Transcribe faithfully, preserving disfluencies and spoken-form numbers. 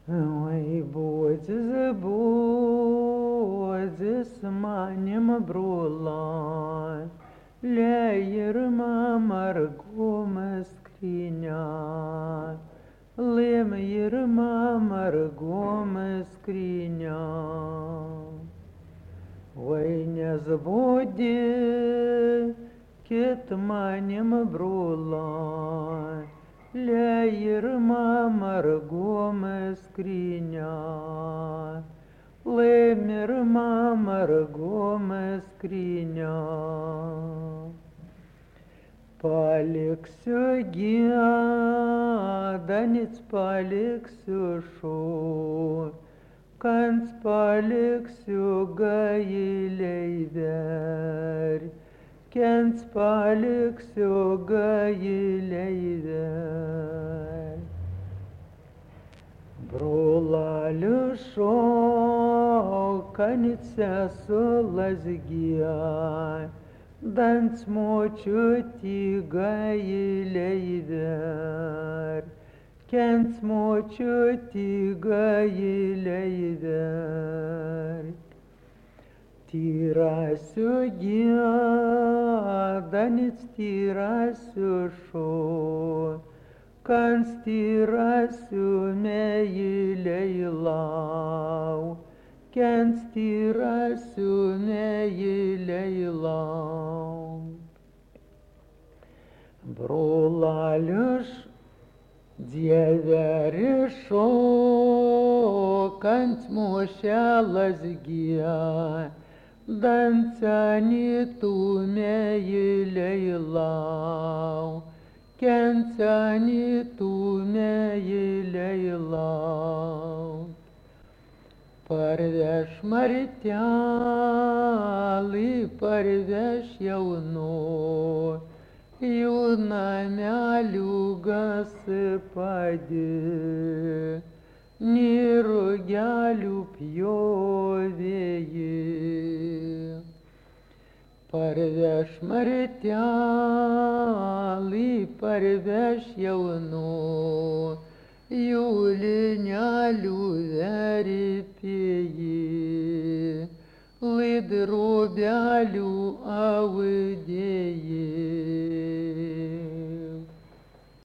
Oi, bodzis, bodzis, manim brulan, leirma margum skrynia, leirma margum skrynia. Oi, nezabudi, kit manim brulan, leirma margum skrynia, leirma margum skrynia. Paliksiu giedanic, paliksiu šū, kans paliksiu gailiai ver, kens paliksiu gailiai ver. Brolaliu šokanice su lazgija, dans močiutį gailiai ver, kens močiutį gailiai ver. Tyrasiu giedanic, tyrasiu šū, kans tyrasiu meiliai lau, kens tyrasiu meiliai lau. Brolaliu dieveri šokant mušė lazgiją, dancani tu meiliai lau, kencani tu meiliai lau. Parveš martelį, parveš jaunu, jų namelių gaspadė, nė rugelių pjovėjai. Parveš martelį, parveš jaunu, jų linelių verpėjai, lai drobelių audėjai.